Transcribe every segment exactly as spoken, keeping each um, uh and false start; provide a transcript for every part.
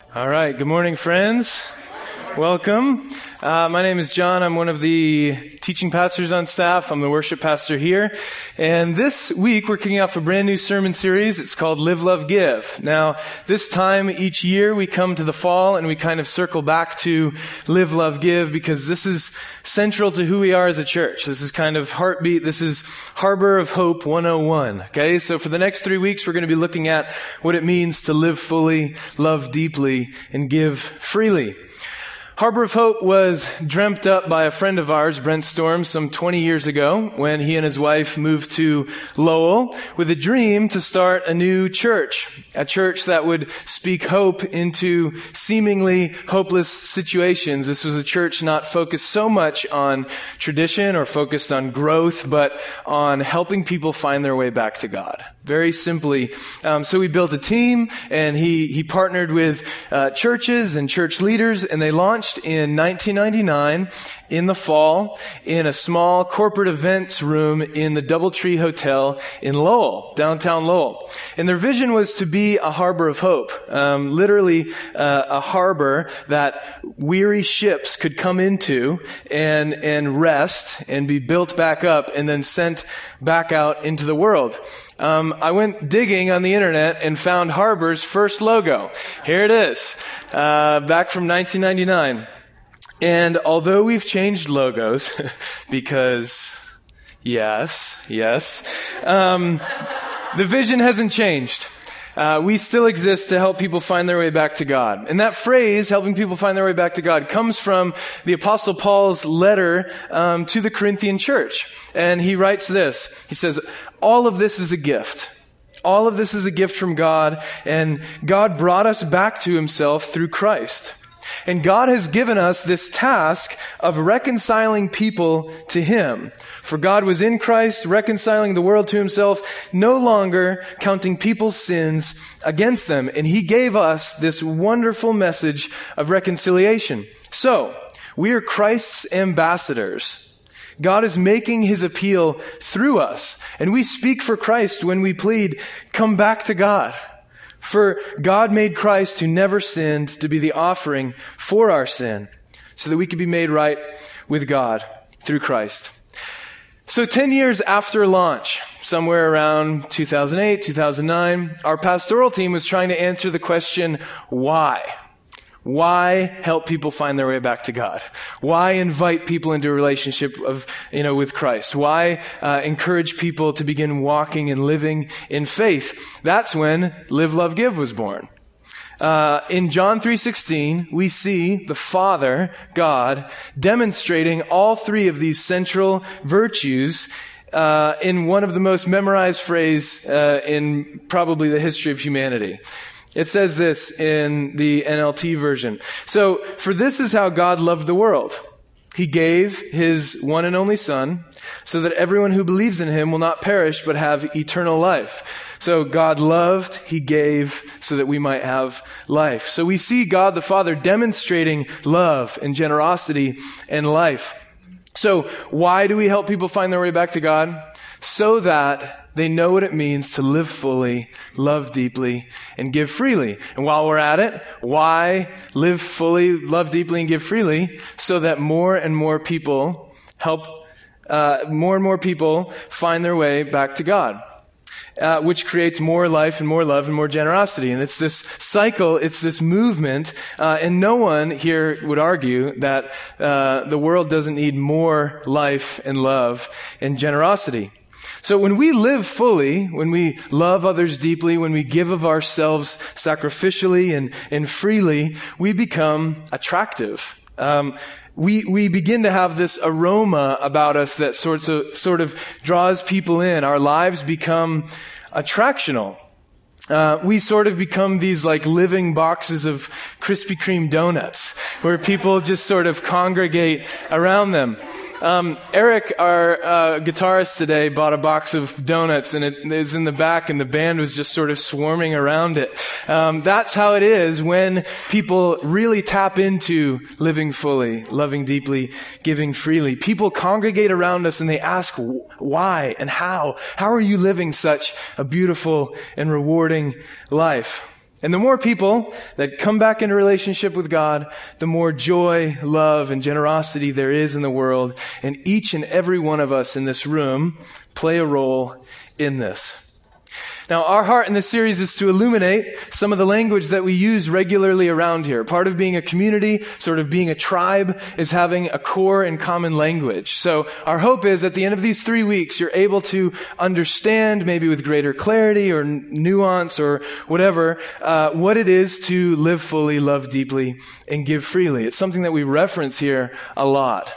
All right. Good morning, friends. Welcome. Uh, my name is John. I'm one of the teaching pastors on staff. I'm the worship pastor here. And this week, we're kicking off a brand new sermon series. It's called Live, Love, Give. Now, this time each year, we come to the fall and we kind of circle back to Live, Love, Give because this is central to who we are as a church. This is kind of heartbeat. This is Harbor of Hope one oh one. Okay, so for the next three weeks, we're going to be looking at what it means to live fully, love deeply, and give freely. Harbor of Hope was dreamt up by a friend of ours, Brent Storm, some twenty years ago when he and his wife moved to Lowell with a dream to start a new church, a church that would speak hope into seemingly hopeless situations. This was a church not focused so much on tradition or focused on growth, but on helping people find their way back to God. Very simply. Um, so we built a team, and he, he partnered with uh, churches and church leaders, and they launched in nineteen ninety-nine in the fall in a small corporate events room in the Doubletree Hotel in Lowell, downtown Lowell. And their vision was to be a harbor of hope, um, literally uh, a harbor that weary ships could come into and and rest and be built back up and then sent back out into the world. Um, I went digging on the internet and found Harbor's first logo. Here it is, uh, back from nineteen ninety-nine. And although we've changed logos, because yes, yes, um, the vision hasn't changed. Uh, we still exist to help people find their way back to God. And that phrase, helping people find their way back to God, comes from the Apostle Paul's letter um, to the Corinthian church. And he writes this. He says, all of this is a gift. All of this is a gift from God, and God brought us back to himself through Christ. And God has given us this task of reconciling people to him. For God was in Christ, reconciling the world to himself, no longer counting people's sins against them. And he gave us this wonderful message of reconciliation. So, we are Christ's ambassadors. God is making his appeal through us. And we speak for Christ when we plead, come back to God. For God made Christ, who never sinned, to be the offering for our sin, so that we could be made right with God through Christ. So ten years after launch, somewhere around two thousand eight, two thousand nine, our pastoral team was trying to answer the question, why? Why help people find their way back to God? Why invite people into a relationship of, you know, with Christ? Why uh, encourage people to begin walking and living in faith? That's when Live, Love, Give was born. Uh, in John three sixteen, we see the Father, God, demonstrating all three of these central virtues uh, in one of the most memorized phrases uh, in probably the history of humanity. It says this in the N L T version. So, for this is how God loved the world. He gave his one and only Son so that everyone who believes in him will not perish but have eternal life. So God loved, he gave so that we might have life. So we see God the Father demonstrating love and generosity and life. So why do we help people find their way back to God? So that they know what it means to live fully, love deeply, and give freely. And while we're at it, why live fully, love deeply, and give freely? So that more and more people help, uh, more and more people find their way back to God. Uh, which creates more life and more love and more generosity. And it's this cycle, it's this movement, uh, and no one here would argue that uh, the world doesn't need more life and love and generosity. So when we live fully, when we love others deeply, when we give of ourselves sacrificially and, and freely, we become attractive. Um, we we begin to have this aroma about us that sorts of sort of draws people in. Our lives become attractional. Uh, we sort of become these like living boxes of Krispy Kreme donuts where people just sort of congregate around them. Um, Eric, our uh, guitarist today, bought a box of donuts, and it is in the back, and the band was just sort of swarming around it. Um, that's how it is when people really tap into living fully, loving deeply, giving freely. People congregate around us, and they ask why and how. How are you living such a beautiful and rewarding life? And the more people that come back into relationship with God, the more joy, love, and generosity there is in the world. And each and every one of us in this room play a role in this. Now, our heart in this series is to illuminate some of the language that we use regularly around here. Part of being a community, sort of being a tribe, is having a core and common language. So our hope is at the end of these three weeks, you're able to understand, maybe with greater clarity or nuance or whatever, uh, what it is to live fully, love deeply, and give freely. It's something that we reference here a lot.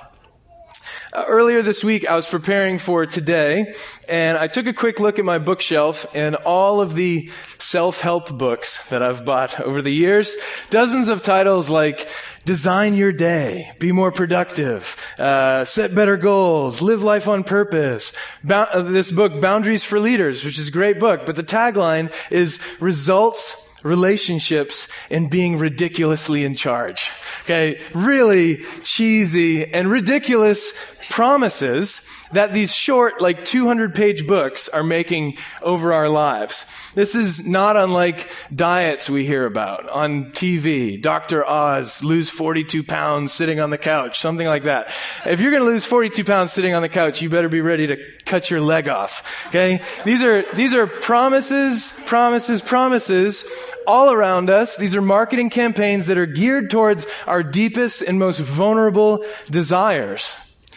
Uh, earlier this week, I was preparing for today, and I took a quick look at my bookshelf and all of the self-help books that I've bought over the years. Dozens of titles like Design Your Day, Be More Productive, uh, Set Better Goals, Live Life on Purpose. Ba- uh, this book, Boundaries for Leaders, which is a great book, but the tagline is Results, Relationships, and Being Ridiculously in Charge. Okay, really cheesy and ridiculous promises that these short, like two hundred page books are making over our lives. This is not unlike diets we hear about on T V. Doctor Oz, lose forty-two pounds sitting on the couch, something like that. If you're going to lose forty-two pounds sitting on the couch, you better be ready to cut your leg off. Okay? These are, these are promises, promises, promises all around us. These are marketing campaigns that are geared towards our deepest and most vulnerable desires.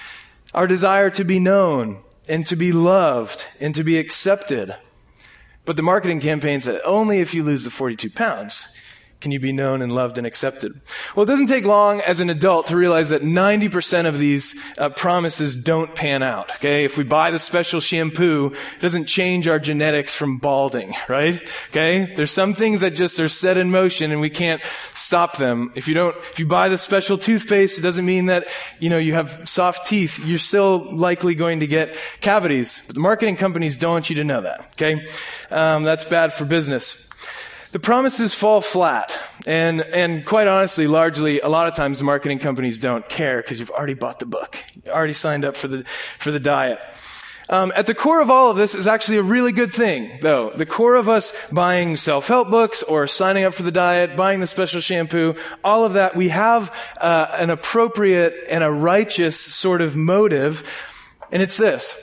Our desire to be known and to be loved and to be accepted. But the marketing campaign said, only if you lose the forty-two pounds can you be known and loved and accepted. Well, it doesn't take long as an adult to realize that ninety percent of these uh, promises don't pan out. Okay, if we buy the special shampoo, it doesn't change our genetics from balding, right? Okay, there's some things that just are set in motion and we can't stop them. If you don't, if you buy the special toothpaste, it doesn't mean that, you know, you have soft teeth. You're still likely going to get cavities. But the marketing companies don't want you to know that. Okay, um, that's bad for business. The promises fall flat, and and quite honestly, largely, a lot of times the marketing companies don't care because you've already bought the book. You already signed up for the for the diet. Um, at the core of all of this is actually a really good thing, though. The core of us buying self-help books or signing up for the diet, buying the special shampoo, all of that, we have uh, an appropriate and a righteous sort of motive, and it's this.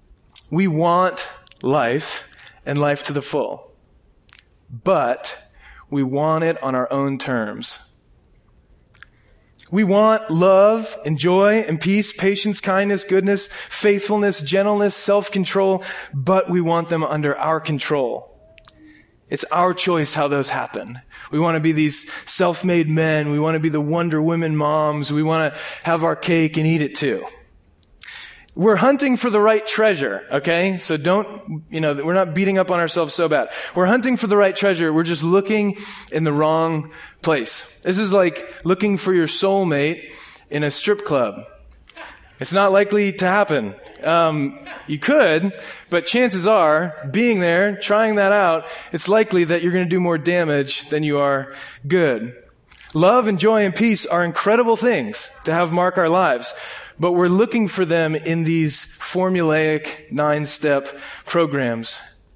We want life and life to the full. But we want it on our own terms. We want love and joy and peace, patience, kindness, goodness, faithfulness, gentleness, self-control, but we want them under our control. It's our choice how those happen. We want to be these self-made men. We want to be the Wonder Woman moms. We want to have our cake and eat it too. We're hunting for the right treasure, okay? So don't, you know, we're not beating up on ourselves so bad. We're hunting for the right treasure. We're just looking in the wrong place. This is like looking for your soulmate in a strip club. It's not likely to happen. Um, you could, but chances are, being there, trying that out, it's likely that you're going to do more damage than you are good. Love and joy and peace are incredible things to have mark our lives. But we're looking for them in these formulaic nine-step programs.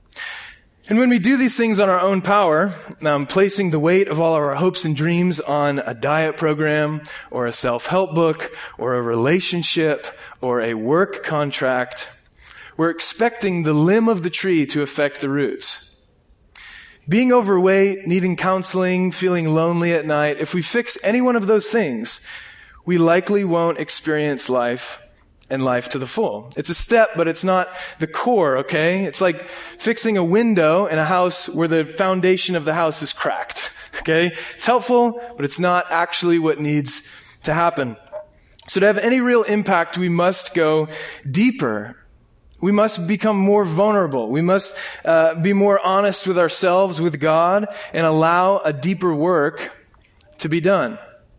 And when we do these things on our own power, um, placing the weight of all of our hopes and dreams on a diet program or a self-help book or a relationship or a work contract, we're expecting the limb of the tree to affect the roots. Being overweight, needing counseling, feeling lonely at night, if we fix any one of those things, we likely won't experience life and life to the full. It's a step, but it's not the core, okay? It's like fixing a window in a house where the foundation of the house is cracked, okay? It's helpful, but it's not actually what needs to happen. So to have any real impact, we must go deeper. We must become more vulnerable. We must uh, be more honest with ourselves, with God, and allow a deeper work to be done.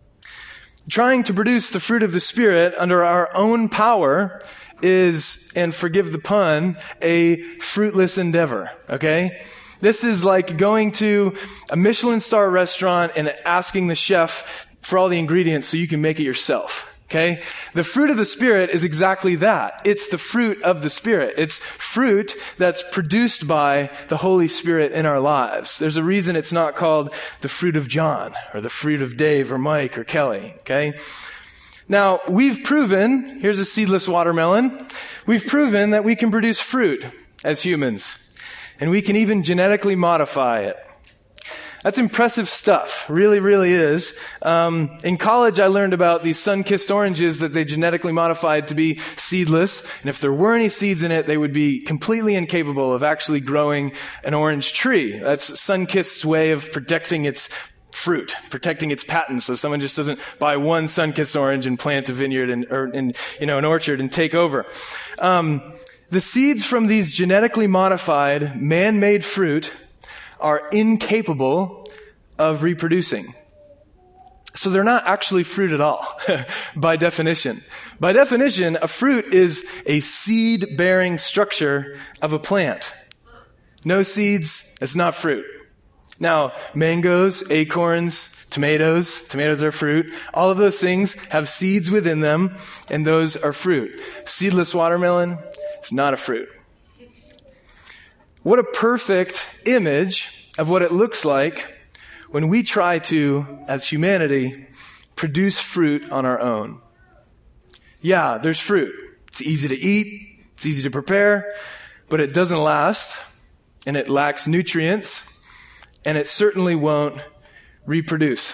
Trying to produce the fruit of the Spirit under our own power is, and forgive the pun, a fruitless endeavor, okay? This is like going to a Michelin star restaurant and asking the chef for all the ingredients so you can make it yourself. Okay? The fruit of the Spirit is exactly that. It's the fruit of the Spirit. It's fruit that's produced by the Holy Spirit in our lives. There's a reason it's not called the fruit of John or the fruit of Dave or Mike or Kelly. Okay? Now, we've proven, here's a seedless watermelon, we've proven that we can produce fruit as humans. And we can even genetically modify it. That's impressive stuff. Really, really is. Um, in college, I learned about these sun-kissed oranges that they genetically modified to be seedless. And if there were any seeds in it, they would be completely incapable of actually growing an orange tree. That's sun-kissed's way of protecting its fruit, protecting its patents, so someone just doesn't buy one sun-kissed orange and plant a vineyard and, or, and you know, an orchard and take over. Um, the seeds from these genetically modified, man-made fruit are incapable of reproducing. So they're not actually fruit at all, by definition. By definition, a fruit is a seed-bearing structure of a plant. No seeds, it's not fruit. Now, mangoes, acorns, tomatoes, tomatoes are fruit. All of those things have seeds within them, and those are fruit. Seedless watermelon, it's not a fruit. What a perfect image of what it looks like when we try to, as humanity, produce fruit on our own. Yeah, there's fruit. It's easy to eat, it's easy to prepare, but it doesn't last, and it lacks nutrients, and it certainly won't reproduce.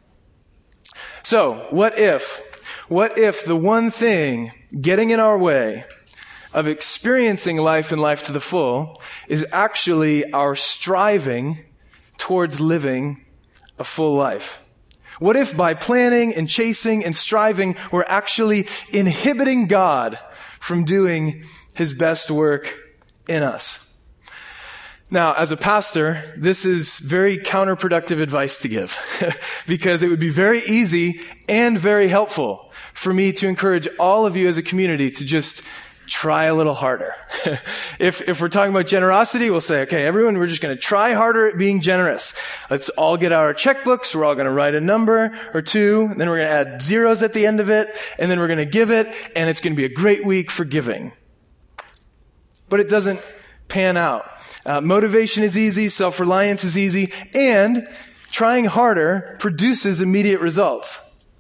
So, what if, what if the one thing getting in our way of experiencing life and life to the full is actually our striving towards living a full life? What if by planning and chasing and striving, we're actually inhibiting God from doing his best work in us? Now, as a pastor, this is very counterproductive advice to give because it would be very easy and very helpful for me to encourage all of you as a community to just try a little harder. if if we're talking about generosity, we'll say, okay, everyone, we're just going to try harder at being generous. Let's all get out our checkbooks. We're all going to write a number or two, and then we're going to add zeros at the end of it, and then we're going to give it, and it's going to be a great week for giving. But it doesn't pan out. Uh, motivation is easy, self-reliance is easy, and trying harder produces immediate results.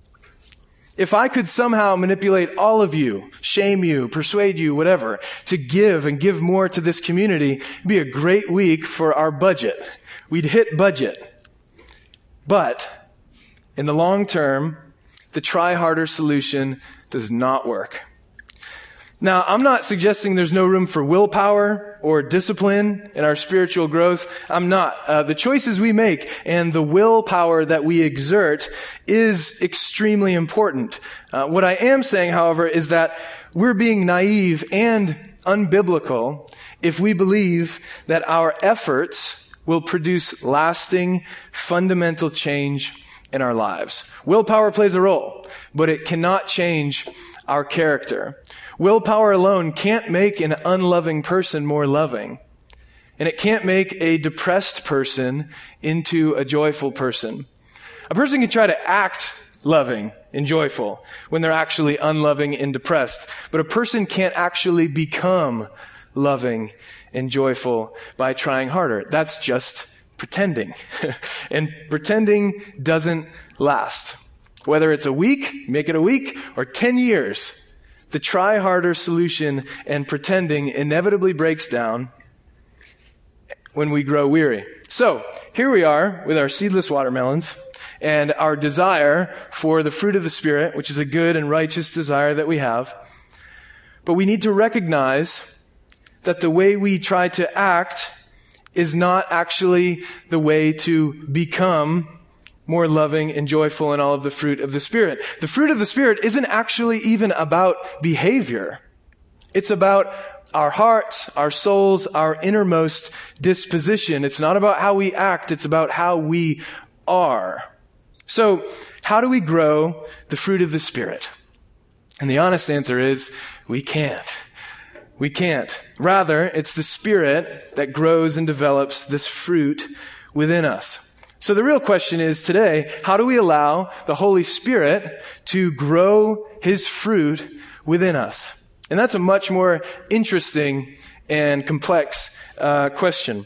If I could somehow manipulate all of you, shame you, persuade you, whatever, to give and give more to this community, it'd be a great week for our budget. We'd hit budget. But in the long term, the try harder solution does not work. Now, I'm not suggesting there's no room for willpower or discipline in our spiritual growth. I'm not. Uh, the choices we make and the willpower that we exert is extremely important. Uh, what I am saying, however, is that we're being naive and unbiblical if we believe that our efforts will produce lasting, fundamental change in our lives. Willpower plays a role, but it cannot change our character. Willpower alone can't make an unloving person more loving. And it can't make a depressed person into a joyful person. A person can try to act loving and joyful when they're actually unloving and depressed. But a person can't actually become loving and joyful by trying harder. That's just pretending. And pretending doesn't last. Whether it's a week, make it a week, or ten years, the try harder solution and pretending inevitably breaks down when we grow weary. So, here we are with our seedless watermelons and our desire for the fruit of the Spirit, which is a good and righteous desire that we have. But we need to recognize that the way we try to act is not actually the way to become more loving and joyful in all of the fruit of the Spirit. The fruit of the Spirit isn't actually even about behavior. It's about our hearts, our souls, our innermost disposition. It's not about how we act. It's about how we are. So, how do we grow the fruit of the Spirit? And the honest answer is, we can't. We can't. Rather, it's the Spirit that grows and develops this fruit within us. So the real question is today, how do we allow the Holy Spirit to grow his fruit within us? And that's a much more interesting and complex uh, question.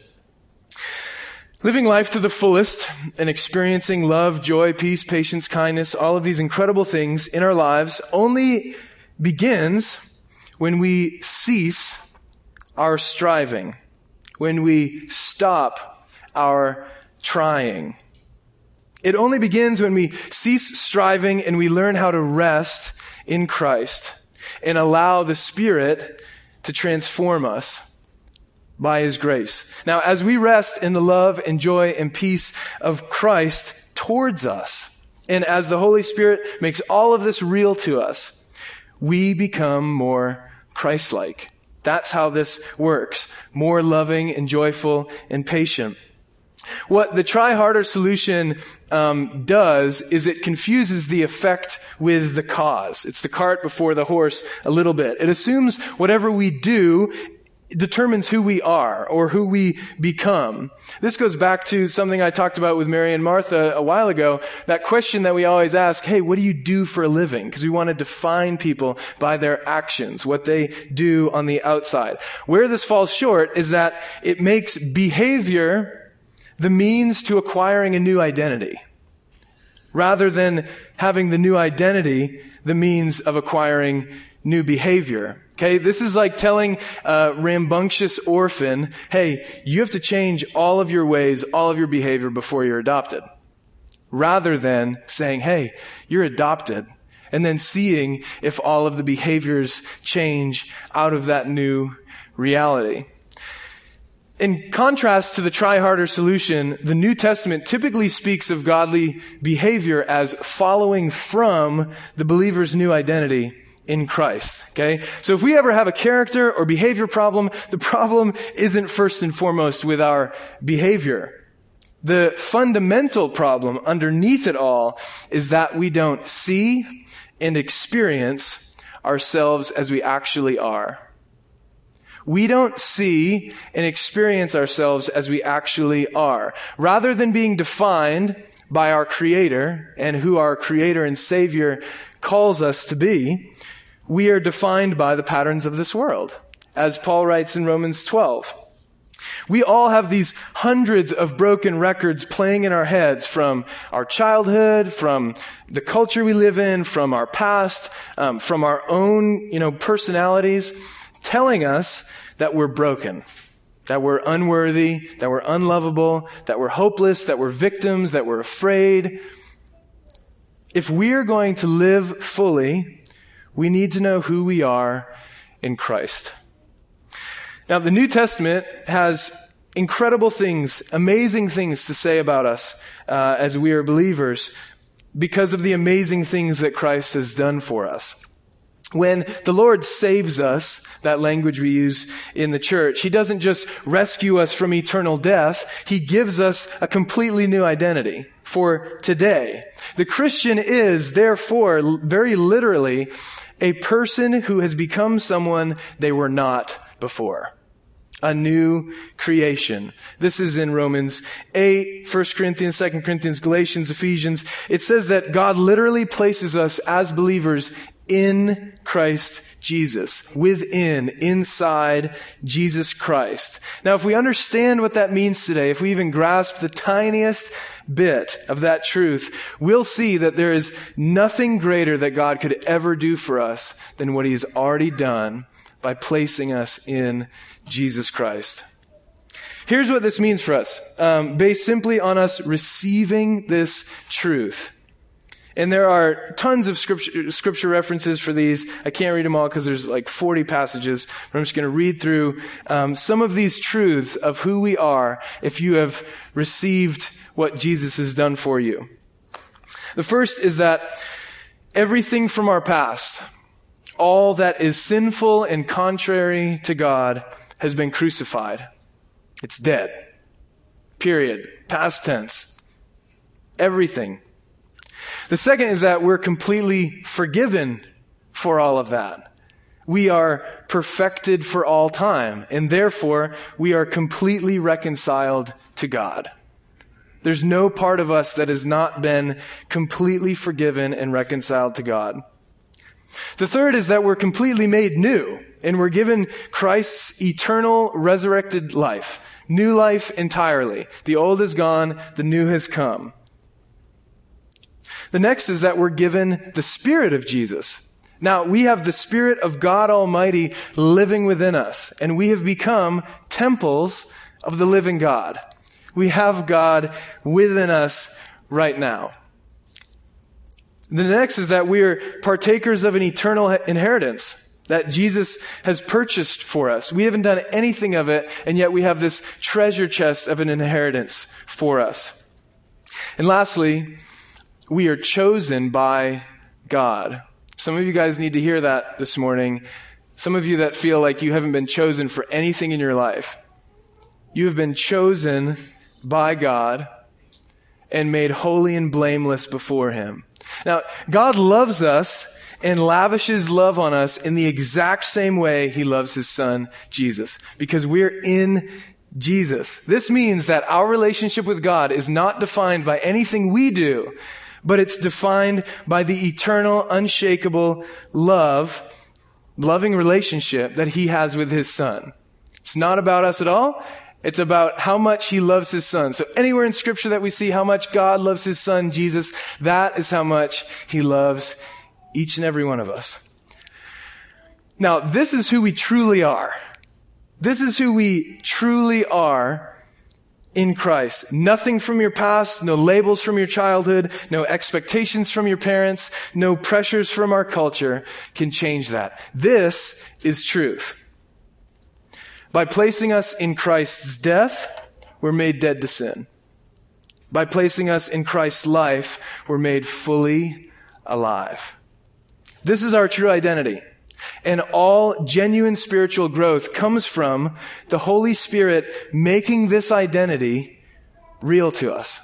Living life to the fullest and experiencing love, joy, peace, patience, kindness, all of these incredible things in our lives only begins when we cease our striving, when we stop our trying. It only begins when we cease striving and we learn how to rest in Christ and allow the Spirit to transform us by his grace. Now, as we rest in the love and joy and peace of Christ towards us, and as the Holy Spirit makes all of this real to us, we become more Christ-like. That's how this works. More loving and joyful and patient. What the try harder solution um, does is it confuses the effect with the cause. It's the cart before the horse a little bit. It assumes whatever we do determines who we are or who we become. This goes back to something I talked about with Mary and Martha a while ago, that question that we always ask, hey, what do you do for a living? Because we want to define people by their actions, what they do on the outside. Where this falls short is that it makes behavior the means to acquiring a new identity, rather than having the new identity the means of acquiring new behavior. Okay, this is like telling a rambunctious orphan, hey, you have to change all of your ways, all of your behavior before you're adopted. Rather than saying, hey, you're adopted, and then seeing if all of the behaviors change out of that new reality. In contrast to the try harder solution, the New Testament typically speaks of godly behavior as following from the believer's new identity in Christ. Okay? So if we ever have a character or behavior problem, the problem isn't first and foremost with our behavior. The fundamental problem underneath it all is that we don't see and experience ourselves as we actually are. We don't see and experience ourselves as we actually are. Rather than being defined by our Creator and who our Creator and Savior calls us to be, we are defined by the patterns of this world, as Paul writes in Romans twelve. We all have these hundreds of broken records playing in our heads from our childhood, from the culture we live in, from our past, um, from our own, you know, personalities, telling us that we're broken, that we're unworthy, that we're unlovable, that we're hopeless, that we're victims, that we're afraid. If we're going to live fully, we need to know who we are in Christ. Now, the New Testament has incredible things, amazing things to say about us uh, as we are believers because of the amazing things that Christ has done for us. When the Lord saves us, that language we use in the church, he doesn't just rescue us from eternal death. He gives us a completely new identity for today. The Christian is, therefore, very literally, a person who has become someone they were not before. A new creation. This is in Romans eight, First Corinthians, Second Corinthians, Galatians, Ephesians. It says that God literally places us as believers in Christ Jesus, within, inside Jesus Christ. Now, if we understand what that means today, if we even grasp the tiniest bit of that truth, we'll see that there is nothing greater that God could ever do for us than what he has already done by placing us in Jesus Christ. Here's what this means for us, um, based simply on us receiving this truth. And there are tons of scripture, scripture references for these. I can't read them all because there's like forty passages. But I'm just going to read through um, some of these truths of who we are if you have received what Jesus has done for you. The first is that everything from our past, all that is sinful and contrary to God, has been crucified. It's dead. Period. Past tense. Everything. The second is that we're completely forgiven for all of that. We are perfected for all time, and therefore we are completely reconciled to God. There's no part of us that has not been completely forgiven and reconciled to God. The third is that we're completely made new, and we're given Christ's eternal resurrected life, new life entirely. The old is gone, the new has come. The next is that we're given the Spirit of Jesus. Now, we have the Spirit of God Almighty living within us, and we have become temples of the living God. We have God within us right now. The next is that we are partakers of an eternal inheritance that Jesus has purchased for us. We haven't done anything of it, and yet we have this treasure chest of an inheritance for us. And lastly, we are chosen by God. Some of you guys need to hear that this morning. Some of you that feel like you haven't been chosen for anything in your life. You have been chosen by God and made holy and blameless before Him. Now, God loves us and lavishes love on us in the exact same way He loves His Son, Jesus, because we're in Jesus. This means that our relationship with God is not defined by anything we do, but it's defined by the eternal, unshakable love, loving relationship that He has with His Son. It's not about us at all. It's about how much He loves His Son. So anywhere in Scripture that we see how much God loves His Son, Jesus, that is how much He loves each and every one of us. Now, this is who we truly are. This is who we truly are in Christ. Nothing from your past, no labels from your childhood, no expectations from your parents, no pressures from our culture can change that. This is truth. By placing us in Christ's death, we're made dead to sin. By placing us in Christ's life, we're made fully alive. This is our true identity. And all genuine spiritual growth comes from the Holy Spirit making this identity real to us.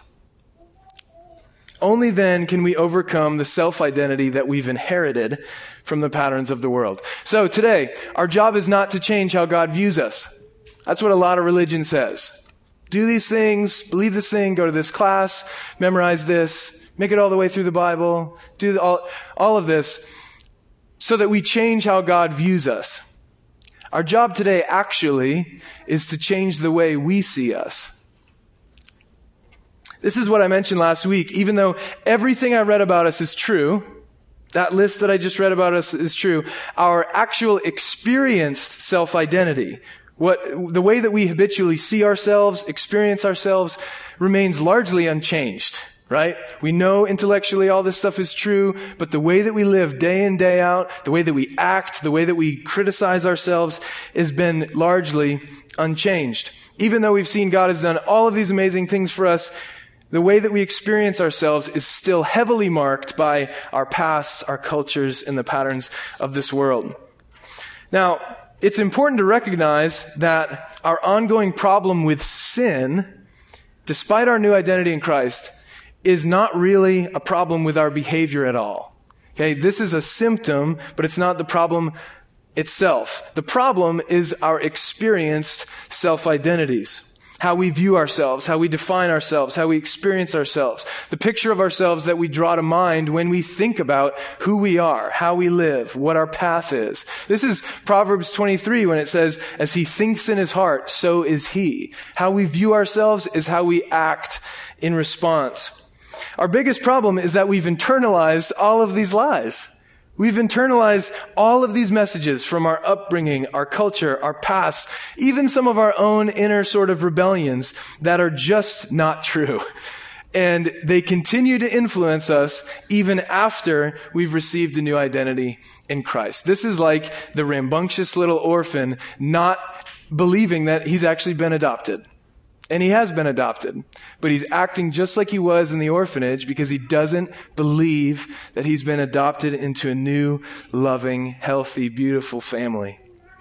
Only then can we overcome the self-identity that we've inherited from the patterns of the world. So today, our job is not to change how God views us. That's what a lot of religion says. Do these things, believe this thing, go to this class, memorize this, make it all the way through the Bible, do all, all of this, so that we change how God views us. Our job today actually is to change the way we see us. This is what I mentioned last week. Even though everything I read about us is true, that list that I just read about us is true, our actual experienced self-identity, what the way that we habitually see ourselves, experience ourselves, remains largely unchanged, right? We know intellectually all this stuff is true, but the way that we live day in, day out, the way that we act, the way that we criticize ourselves has been largely unchanged. Even though we've seen God has done all of these amazing things for us, the way that we experience ourselves is still heavily marked by our past, our cultures, and the patterns of this world. Now, it's important to recognize that our ongoing problem with sin, despite our new identity in Christ, is not really a problem with our behavior at all. Okay, this is a symptom, but it's not the problem itself. The problem is our experienced self-identities. How we view ourselves, how we define ourselves, how we experience ourselves. The picture of ourselves that we draw to mind when we think about who we are, how we live, what our path is. This is Proverbs twenty-three when it says, as he thinks in his heart, so is he. How we view ourselves is how we act in response. Our biggest problem is that we've internalized all of these lies. We've internalized all of these messages from our upbringing, our culture, our past, even some of our own inner sort of rebellions that are just not true. And they continue to influence us even after we've received a new identity in Christ. This is like the rambunctious little orphan not believing that he's actually been adopted. And he has been adopted, but he's acting just like he was in the orphanage because he doesn't believe that he's been adopted into a new, loving, healthy, beautiful family.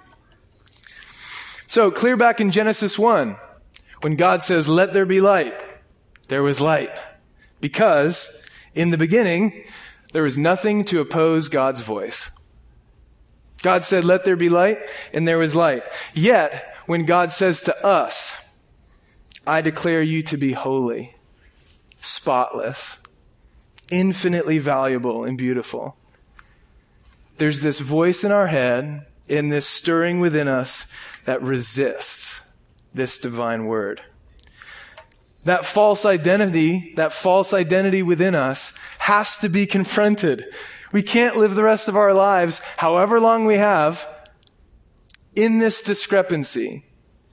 So clear back in Genesis one, when God says, let there be light, there was light. Because in the beginning, there was nothing to oppose God's voice. God said, let there be light, and there was light. Yet, when God says to us, I declare you to be holy, spotless, infinitely valuable and beautiful. There's this voice in our head, in this stirring within us, that resists this divine word. That false identity, that false identity within us has to be confronted. We can't live the rest of our lives, however long we have, in this discrepancy.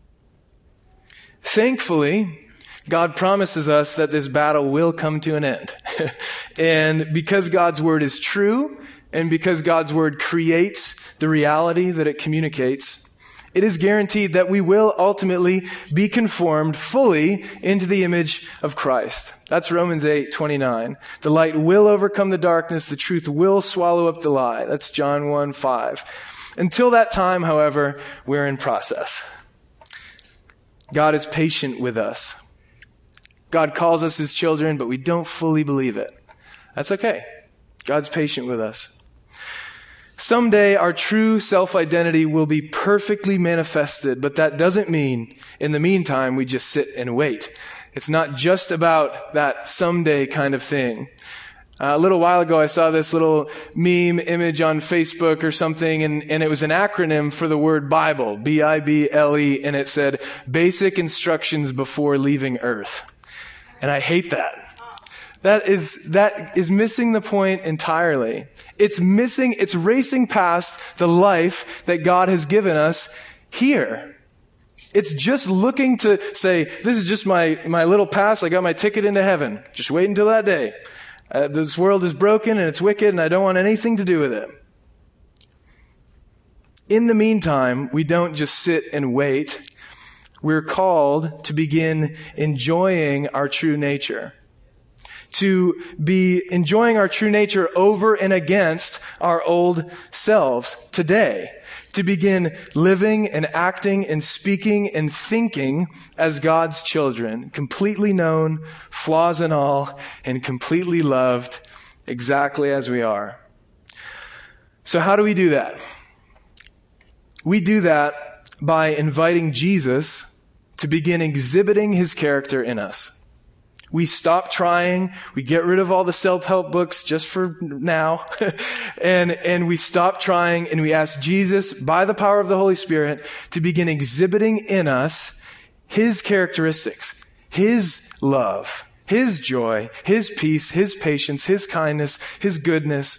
Thankfully, God promises us that this battle will come to an end. And because God's word is true, and because God's word creates the reality that it communicates, it is guaranteed that we will ultimately be conformed fully into the image of Christ. That's Romans eight twenty-nine. The light will overcome the darkness. The truth will swallow up the lie. That's John one five. Until that time, however, we're in process. God is patient with us. God calls us his children, but we don't fully believe it. That's okay. God's patient with us. Someday our true self-identity will be perfectly manifested, but that doesn't mean in the meantime we just sit and wait. It's not just about that someday kind of thing. Uh, a little while ago I saw this little meme image on Facebook or something, and, and it was an acronym for the word Bible, B I B L E, and it said, Basic Instructions Before Leaving Earth. And I hate that. That is, that is missing the point entirely. It's missing, it's racing past the life that God has given us here. It's just looking to say, this is just my, my little pass. I got my ticket into heaven. Just wait until that day. Uh, this world is broken and it's wicked and I don't want anything to do with it. In the meantime, we don't just sit and wait. We're called to begin enjoying our true nature. To be enjoying our true nature over and against our old selves today. To begin living and acting and speaking and thinking as God's children, completely known, flaws and all, and completely loved exactly as we are. So how do we do that? We do that by inviting Jesus to begin exhibiting his character in us. We stop trying. We get rid of all the self-help books just for now. and, and we stop trying and we ask Jesus, by the power of the Holy Spirit, to begin exhibiting in us his characteristics, his love, his joy, his peace, his patience, his kindness, his goodness.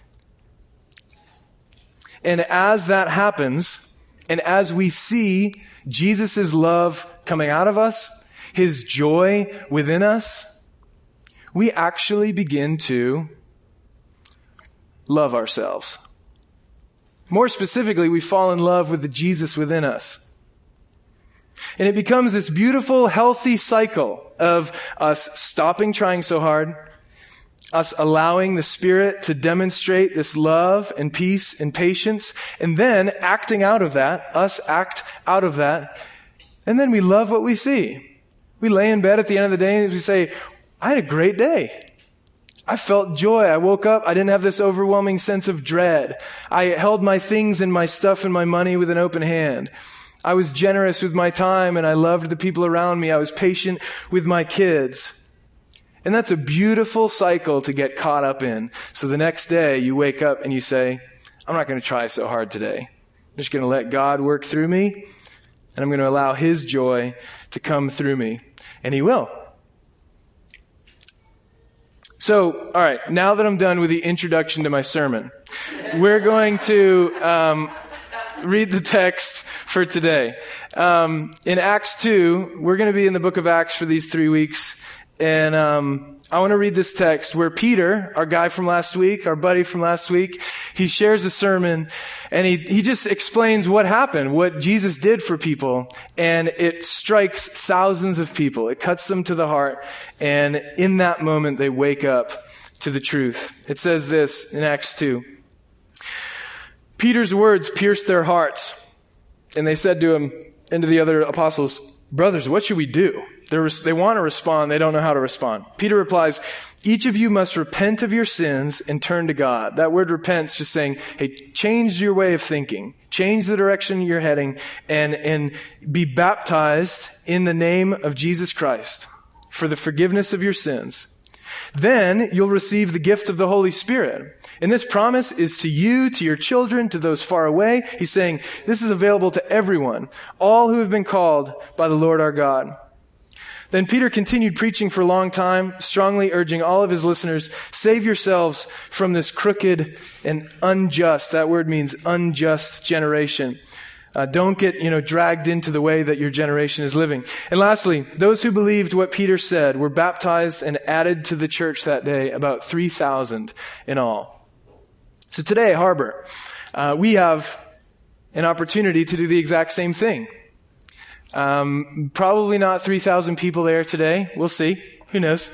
And as that happens, and as we see Jesus' love coming out of us, his joy within us, we actually begin to love ourselves. More specifically, we fall in love with the Jesus within us. And it becomes this beautiful, healthy cycle of us stopping trying so hard, us allowing the Spirit to demonstrate this love and peace and patience, and then acting out of that, us act out of that, and then we love what we see. We lay in bed at the end of the day and we say, I had a great day. I felt joy. I woke up. I didn't have this overwhelming sense of dread. I held my things and my stuff and my money with an open hand. I was generous with my time and I loved the people around me. I was patient with my kids. And that's a beautiful cycle to get caught up in. So the next day you wake up and you say, I'm not going to try so hard today. I'm just going to let God work through me, and I'm going to allow his joy to come through me. And he will. So, all right, now that I'm done with the introduction to my sermon, we're going to um, read the text for today. Um, in Acts two, we're going to be in the book of Acts for these three weeks. And um, I want to read this text where Peter, our guy from last week, our buddy from last week, he shares a sermon and he, he just explains what happened, what Jesus did for people. And it strikes thousands of people. It cuts them to the heart. And in that moment, they wake up to the truth. It says this in Acts two. Peter's words pierced their hearts. And they said to him and to the other apostles, brothers, what should we do? They're, they want to respond. They don't know how to respond. Peter replies, each of you must repent of your sins and turn to God. That word repent is just saying, hey, change your way of thinking. Change the direction you're heading and, and be baptized in the name of Jesus Christ for the forgiveness of your sins. Then you'll receive the gift of the Holy Spirit. And this promise is to you, to your children, to those far away. He's saying this is available to everyone, all who have been called by the Lord our God. Then Peter continued preaching for a long time, strongly urging all of his listeners, save yourselves from this crooked and unjust, that word means unjust generation. Uh, don't get, you know, dragged into the way that your generation is living. And lastly, those who believed what Peter said were baptized and added to the church that day, about three thousand in all. So today, Harbor, uh, we have an opportunity to do the exact same thing. Um, probably not three thousand people there today. We'll see. Who knows?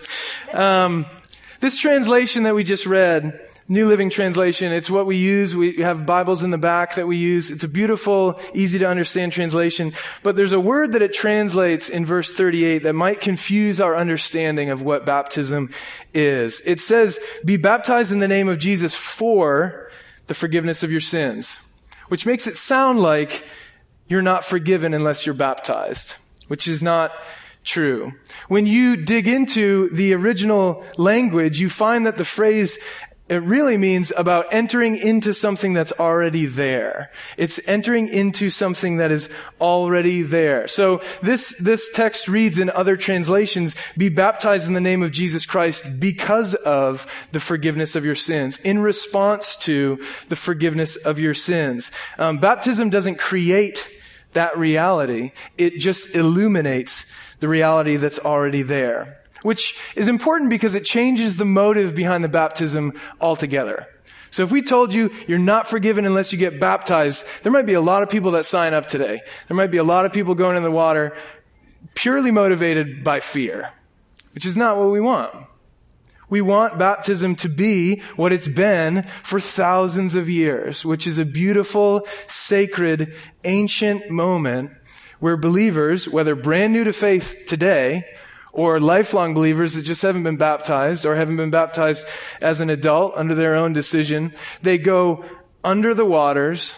Um, this translation that we just read, New Living Translation, it's what we use. We have Bibles in the back that we use. It's a beautiful, easy to understand translation. But there's a word that it translates in verse thirty-eight that might confuse our understanding of what baptism is. It says, be baptized in the name of Jesus for the forgiveness of your sins, which makes it sound like you're not forgiven unless you're baptized, which is not true. When you dig into the original language, you find that the phrase, it really means about entering into something that's already there. It's entering into something that is already there. So this, this text reads in other translations, be baptized in the name of Jesus Christ because of the forgiveness of your sins, in response to the forgiveness of your sins. Um, baptism doesn't create that reality. It just illuminates the reality that's already there, which is important because it changes the motive behind the baptism altogether. So if we told you you're not forgiven unless you get baptized, there might be a lot of people that sign up today. There might be a lot of people going in the water purely motivated by fear, which is not what we want. We want baptism to be what it's been for thousands of years, which is a beautiful, sacred, ancient moment where believers, whether brand new to faith today or lifelong believers that just haven't been baptized or haven't been baptized as an adult under their own decision, they go under the waters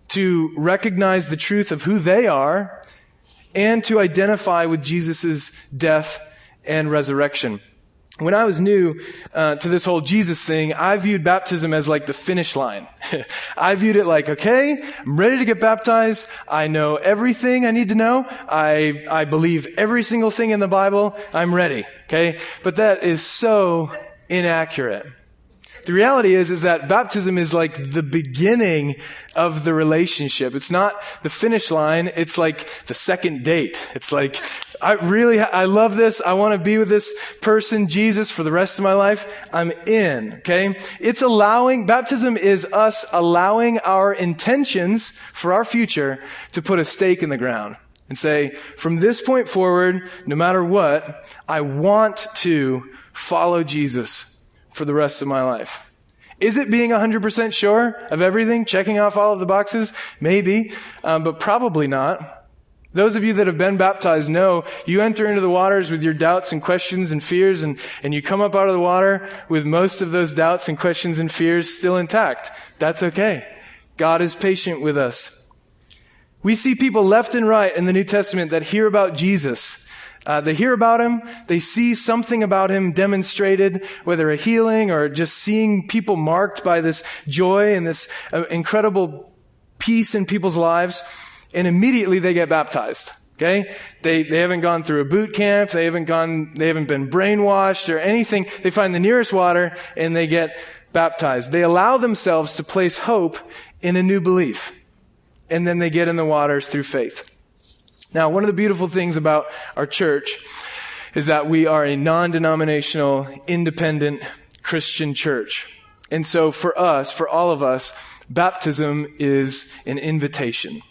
to recognize the truth of who they are and to identify with Jesus' death and resurrection. When I was new uh, to this whole Jesus thing, I viewed baptism as like the finish line. I viewed it like, okay, I'm ready to get baptized. I know everything I need to know. I I believe every single thing in the Bible. I'm ready, okay? But that is so inaccurate. The reality is, is that baptism is like the beginning of the relationship. It's not the finish line. It's like the second date. It's like, I really, I love this. I want to be with this person, Jesus, for the rest of my life. I'm in, okay? It's allowing, baptism is us allowing our intentions for our future to put a stake in the ground and say, from this point forward, no matter what, I want to follow Jesus for the rest of my life. Is it being one hundred percent sure of everything, checking off all of the boxes? Maybe, um, but probably not. Those of you that have been baptized know you enter into the waters with your doubts and questions and fears, and, and you come up out of the water with most of those doubts and questions and fears still intact. That's okay. God is patient with us. We see people left and right in the New Testament that hear about Jesus. Uh, they hear about him, they see something about him demonstrated, whether a healing or just seeing people marked by this joy and this uh, incredible peace in people's lives, and immediately they get baptized. Okay? They they haven't gone through a boot camp, they haven't gone, they haven't been brainwashed or anything. They find the nearest water and they get baptized. They allow themselves to place hope in a new belief, and then they get in the waters through faith. Now, one of the beautiful things about our church is that we are a non-denominational, independent Christian church. And so for us, for all of us, baptism is an invitation.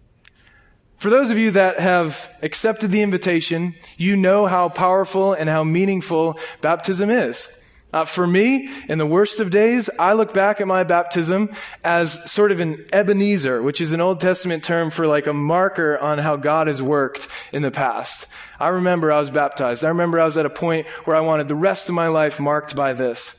For those of you that have accepted the invitation, you know how powerful and how meaningful baptism is. Uh, for me, in the worst of days, I look back at my baptism as sort of an Ebenezer, which is an Old Testament term for like a marker on how God has worked in the past. I remember I was baptized. I remember I was at a point where I wanted the rest of my life marked by this.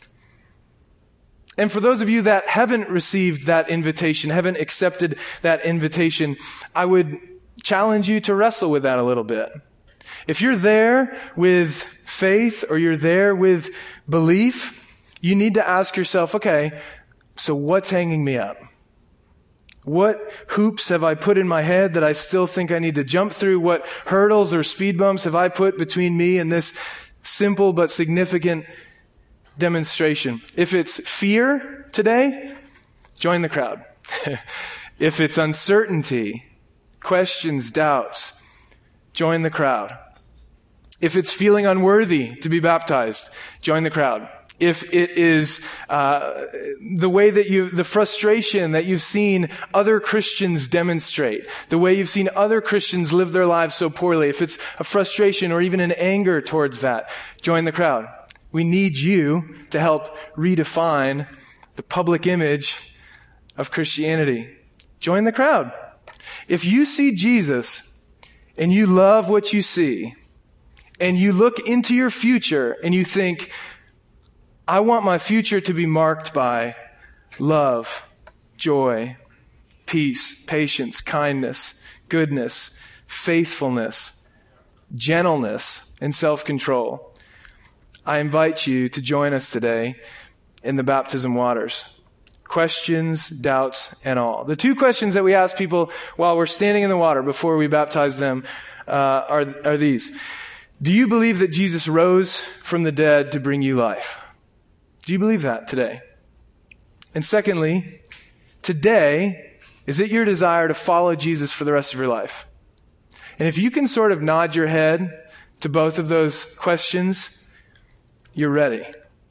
And for those of you that haven't received that invitation, haven't accepted that invitation, I would challenge you to wrestle with that a little bit. If you're there with faith or you're there with belief, you need to ask yourself, okay, so what's hanging me up? What hoops have I put in my head that I still think I need to jump through? What hurdles or speed bumps have I put between me and this simple but significant demonstration? If it's fear today, join the crowd. If it's uncertainty, questions, doubts, join the crowd. If it's feeling unworthy to be baptized, join the crowd. If it is uh, the way that you, the frustration that you've seen other Christians demonstrate, the way you've seen other Christians live their lives so poorly, if it's a frustration or even an anger towards that, join the crowd. We need you to help redefine the public image of Christianity. Join the crowd. If you see Jesus and you love what you see, and you look into your future and you think, I want my future to be marked by love, joy, peace, patience, kindness, goodness, faithfulness, gentleness, and self-control. I invite you to join us today in the baptism waters. Questions, doubts, and all. The two questions that we ask people while we're standing in the water before we baptize them uh, are, are these. Do you believe that Jesus rose from the dead to bring you life? Do you believe that today? And secondly, today, is it your desire to follow Jesus for the rest of your life? And if you can sort of nod your head to both of those questions, you're ready.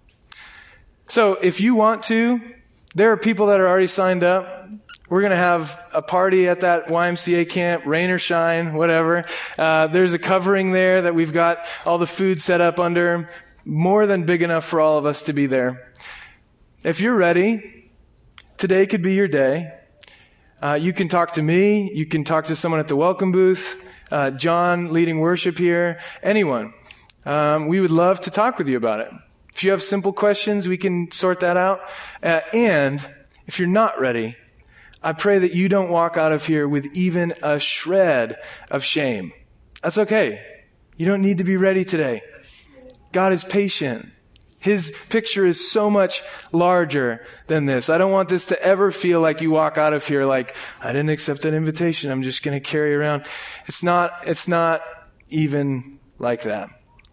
So if you want to, there are people that are already signed up. We're going to have a party at that Y M C A camp, rain or shine, whatever. Uh, there's a covering there that we've got all the food set up under. More than big enough for all of us to be there. If you're ready, today could be your day. Uh, you can talk to me. You can talk to someone at the welcome booth. Uh, John leading worship here. Anyone. Um, we would love to talk with you about it. If you have simple questions, we can sort that out. Uh, and if you're not ready, I pray that you don't walk out of here with even a shred of shame. That's okay. You don't need to be ready today. God is patient. His picture is so much larger than this. I don't want this to ever feel like you walk out of here like, I didn't accept that invitation. I'm just going to carry around. It's not, it's not even like that.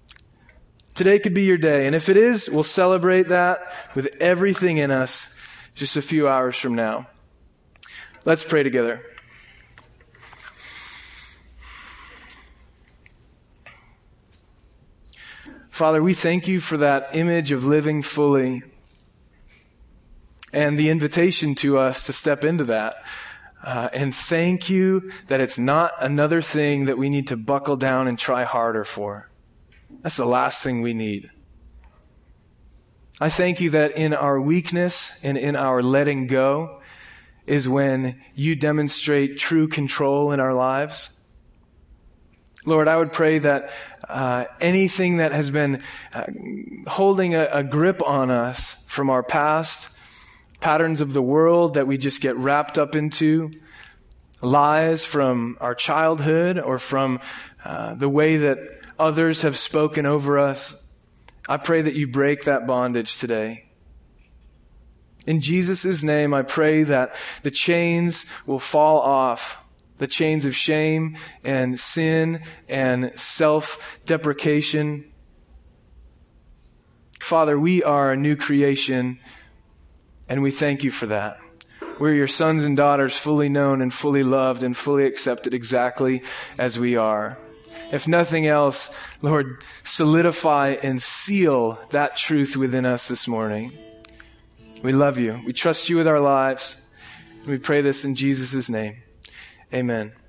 Today could be your day. And if it is, we'll celebrate that with everything in us just a few hours from now. Let's pray together. Father, we thank you for that image of living fully and the invitation to us to step into that. Uh, and thank you that it's not another thing that we need to buckle down and try harder for. That's the last thing we need. I thank you that in our weakness and in our letting go is when you demonstrate true control in our lives. Lord, I would pray that uh, anything that has been uh, holding a, a grip on us from our past, patterns of the world that we just get wrapped up into, lies from our childhood or from uh, the way that others have spoken over us, I pray that you break that bondage today. In Jesus' name, I pray that the chains will fall off. The chains of shame and sin and self-deprecation. Father, we are a new creation, and we thank you for that. We're your sons and daughters, fully known and fully loved and fully accepted exactly as we are. If nothing else, Lord, solidify and seal that truth within us this morning. We love you. We trust you with our lives. And we pray this in Jesus' name. Amen.